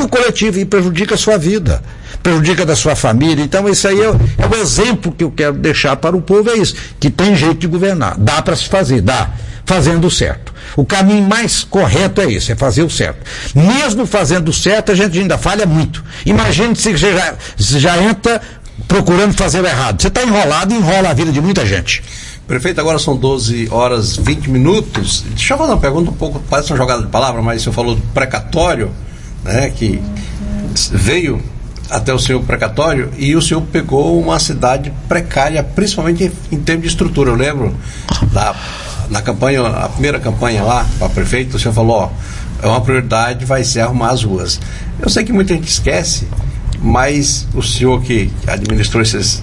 coletivo e prejudica a sua vida, prejudica da sua família. Então esse aí é o exemplo que eu quero deixar para o povo, é isso, que tem jeito de governar, dá para se fazer, dá, fazendo o certo. O caminho mais correto é esse, é fazer o certo. Mesmo fazendo o certo, a gente ainda falha muito. Imagine se você já entra procurando fazer o errado. Você está enrolado e enrola a vida de muita gente. Prefeito, agora são 12 horas 20 minutos. Deixa eu fazer uma pergunta um pouco, parece uma jogada de palavra, mas o senhor falou do precatório, né, que veio até o senhor precatório e o senhor pegou uma cidade precária, principalmente em termos de estrutura. Eu lembro na campanha, a primeira campanha lá para prefeito, o senhor falou, ó, é uma prioridade, vai ser arrumar as ruas. Eu sei que muita gente esquece, mas o senhor que administrou esses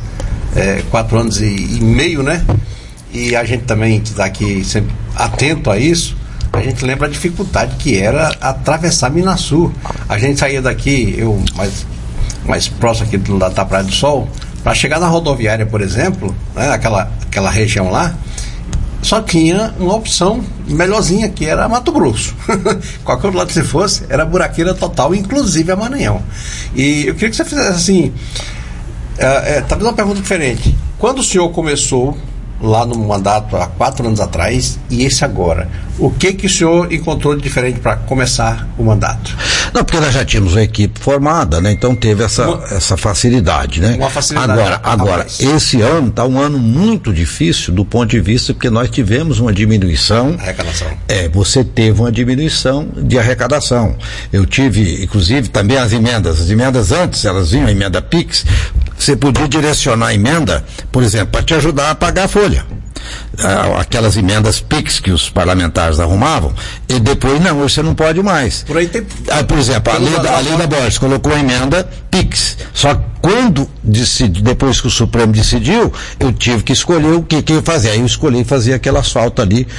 4 anos e meio, né? E a gente também que está aqui sempre atento a isso, a gente lembra a dificuldade que era atravessar Minasul. A gente saía daqui, eu mais próximo aqui da Praia do Sol, para chegar na rodoviária, por exemplo, né, aquela região lá, só tinha uma opção melhorzinha, que era Mato Grosso. Qualquer outro lado que você fosse, era buraqueira total, inclusive a Maranhão. E eu queria que você fizesse assim, talvez uma pergunta diferente. Quando o senhor começou lá no mandato há 4 anos atrás e esse agora, o que o senhor encontrou de diferente para começar o mandato? Não, porque nós já tínhamos uma equipe formada, né? Então teve essa facilidade, né? Uma facilidade. Agora, esse ano está um ano muito difícil do ponto de vista porque nós tivemos uma diminuição. Arrecadação. Você teve uma diminuição de arrecadação. Eu tive, inclusive, também as emendas antes, elas vinham, a emenda PIX, você podia direcionar a emenda, por exemplo, para te ajudar a pagar a folha. Aquelas emendas PIX que os parlamentares arrumavam, e depois não, hoje você não pode mais. Por aí tem. Por exemplo, a lei da Borges colocou a emenda PIX. Só que quando depois que o Supremo decidiu, eu tive que escolher o que eu fazia. Aí eu escolhi fazer aquele asfalto ali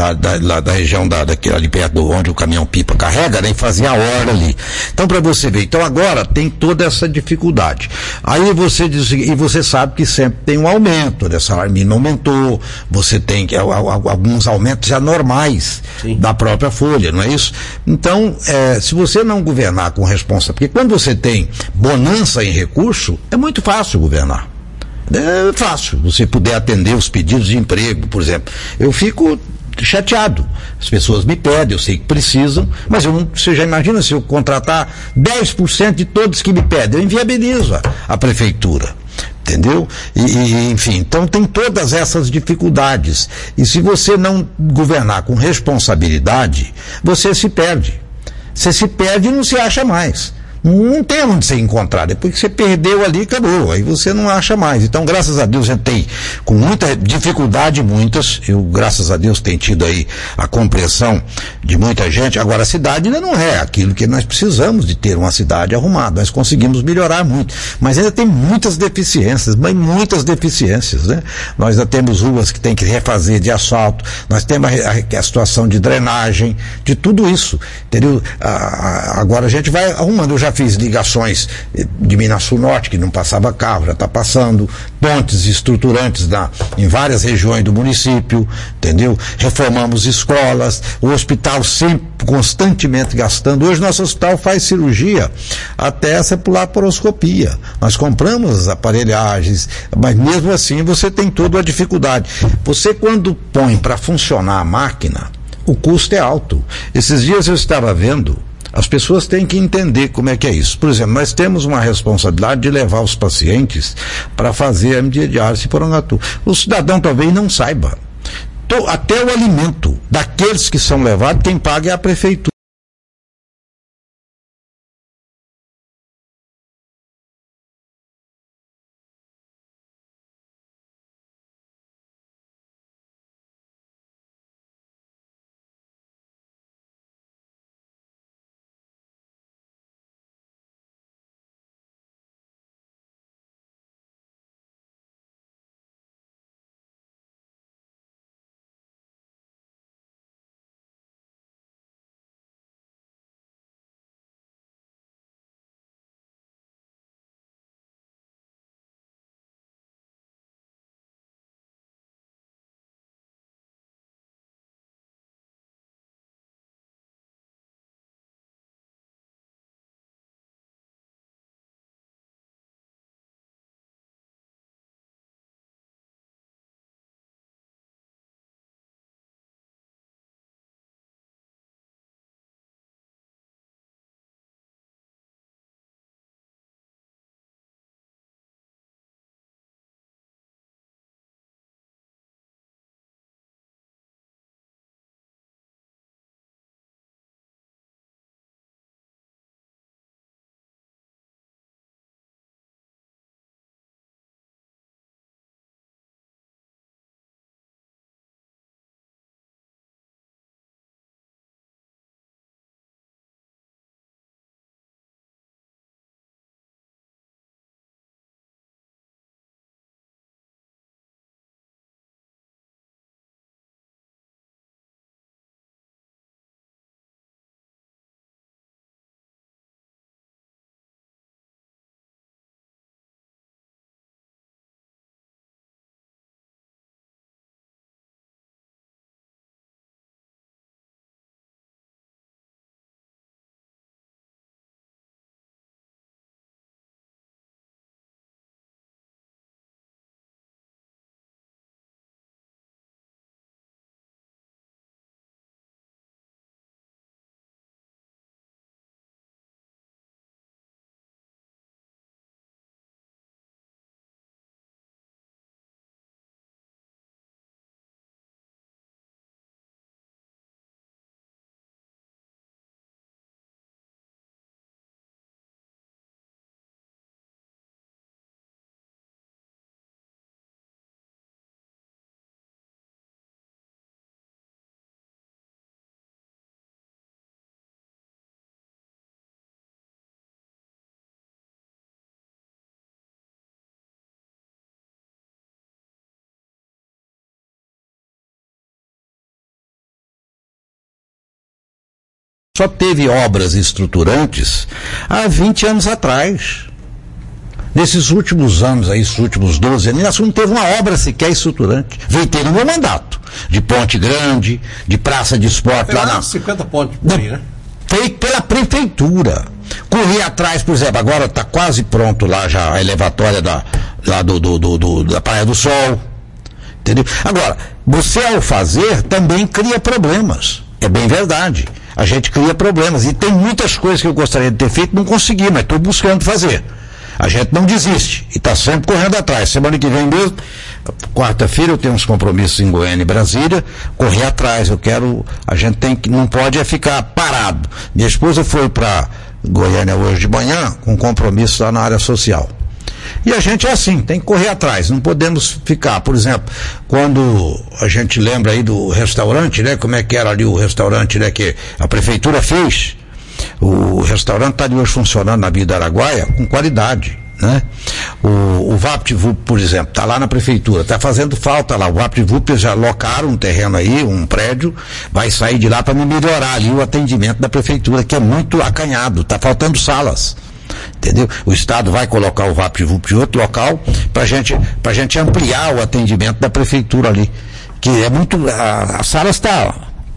da região ali perto de onde o caminhão-pipa carrega, né, e fazia a orla ali. Então, para você ver, então agora tem toda essa dificuldade. Aí você diz, e você sabe que sempre tem um aumento, né? Salário mínimo aumentou, você tem alguns aumentos já normais. Sim. Da própria folha, não é isso? Então, se você não governar com responsabilidade, porque quando você tem bonança em recurso, é muito fácil governar. É fácil, você puder atender os pedidos de emprego, por exemplo. Eu fico chateado. As pessoas me pedem, eu sei que precisam, mas você já imagina se eu contratar 10% de todos que me pedem, eu inviabilizo a prefeitura. Entendeu? Enfim, então tem todas essas dificuldades. E se você não governar com responsabilidade, você se perde. Você se perde e não se acha mais. Não tem onde você encontrar. Depois que você perdeu ali, acabou. Aí você não acha mais. Então, graças a Deus, a gente tem, com muita dificuldade, eu, graças a Deus, tenho tido aí a compreensão de muita gente. Agora, a cidade ainda não é aquilo que nós precisamos de ter, uma cidade arrumada. Nós conseguimos melhorar muito. Mas ainda tem muitas deficiências, né? Nós ainda temos ruas que tem que refazer de asfalto, nós temos a situação de drenagem, de tudo isso. Entendeu? Agora a gente vai arrumando. Eu já fiz ligações de Minasul Norte, que não passava carro, já está passando, pontes estruturantes em várias regiões do município, entendeu? Reformamos escolas, o hospital sempre, constantemente gastando. Hoje nosso hospital faz cirurgia até essa laparoscopia. Nós compramos as aparelhagens, mas mesmo assim você tem toda a dificuldade. Você, quando põe para funcionar a máquina, o custo é alto. Esses dias eu estava vendo, as pessoas têm que entender como é que é isso. Por exemplo, nós temos uma responsabilidade de levar os pacientes para fazer a hemodiálise em Porangatu. O cidadão talvez não saiba. Até o alimento daqueles que são levados, quem paga é a prefeitura. só teve obras estruturantes há 20 anos atrás. Nesses últimos anos, aí, esses últimos 12 anos, não teve uma obra sequer estruturante. Veio ter no meu mandato. De Ponte Grande, de Praça de Esporte. Lá na 50 pontos por aí, né? Feito pela prefeitura. Corri atrás, por exemplo, agora está quase pronto lá já a elevatória da Praia do Sol. Entendeu? Agora, você ao fazer também cria problemas. É bem verdade. A gente cria problemas. E tem muitas coisas que eu gostaria de ter feito, não consegui, mas estou buscando fazer. A gente não desiste e está sempre correndo atrás. Semana que vem mesmo, quarta-feira, eu tenho uns compromissos em Goiânia e Brasília, correr atrás. A gente não pode ficar parado. Minha esposa foi para Goiânia hoje de manhã com compromisso lá na área social. E a gente é assim, tem que correr atrás, não podemos ficar. Por exemplo, quando a gente lembra aí do restaurante, né? Como é que era ali o restaurante, né? Que a prefeitura fez. O restaurante está hoje funcionando na Vila do Araguaia com qualidade, né? O VaptVup, por exemplo, está lá na prefeitura, está fazendo falta lá. O VaptVup já locaram um terreno aí, um prédio, vai sair de lá para melhorar ali o atendimento da prefeitura, que é muito acanhado, está faltando salas. Entendeu? O Estado vai colocar o VaptVup em outro local para gente ampliar o atendimento da prefeitura ali, que é muito, a sala está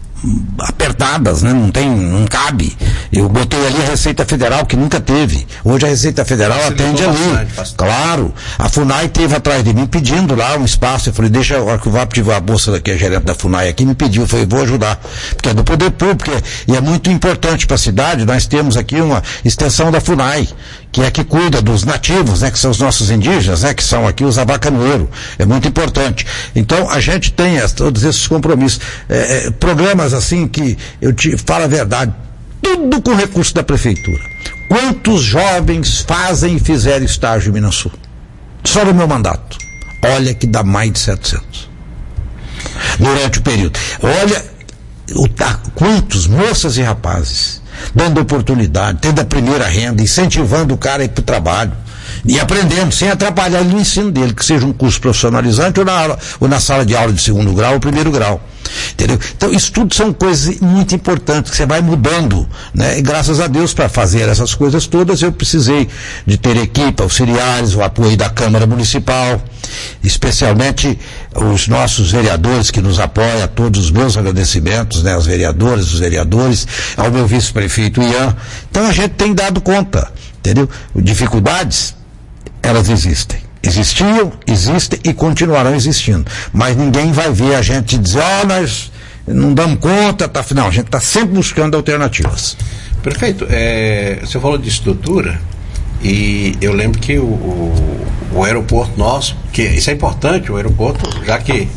apertadas, né? Não cabe. Eu botei ali a Receita Federal, que nunca teve. Hoje a Receita Federal atende ali. Claro. A FUNAI teve atrás de mim pedindo lá um espaço. Eu falei, deixa que o VaptVup, a bolsa daqui, a gerente da FUNAI aqui, me pediu. Eu falei, vou ajudar. Porque é do poder público, e é muito importante para a cidade. Nós temos aqui uma extensão da FUNAI, que é que cuida dos nativos, né? Que são os nossos indígenas, né? Que são aqui os avacanoeiros. É muito importante. Então, a gente tem todos esses compromissos. Programas assim que eu te falo a verdade, tudo com recurso da prefeitura. Quantos jovens fazem e fizeram estágio em Minas Sul? Só no meu mandato. Olha que dá mais de 700. Durante o período. Olha quantos moças e rapazes dando oportunidade, tendo a primeira renda, incentivando o cara a ir para o trabalho e aprendendo, sem atrapalhar ele no ensino dele, que seja um curso profissionalizante ou na sala de aula de segundo grau ou primeiro grau. Entendeu? Então, isso tudo são coisas muito importantes, que você vai mudando, né? E graças a Deus, para fazer essas coisas todas, eu precisei de ter equipe, auxiliares, o apoio da Câmara Municipal, especialmente os nossos vereadores que nos apoiam, todos os meus agradecimentos, né? As vereadoras, os vereadores, ao meu vice-prefeito Ian. Então, a gente tem dado conta, entendeu? Dificuldades, elas existem. Existiam, existem e continuarão existindo. Mas ninguém vai ver a gente dizer, nós não damos conta, não, a gente está sempre buscando alternativas. Perfeito. Você falou de estrutura e eu lembro que o aeroporto nosso, que isso é importante, o aeroporto, já que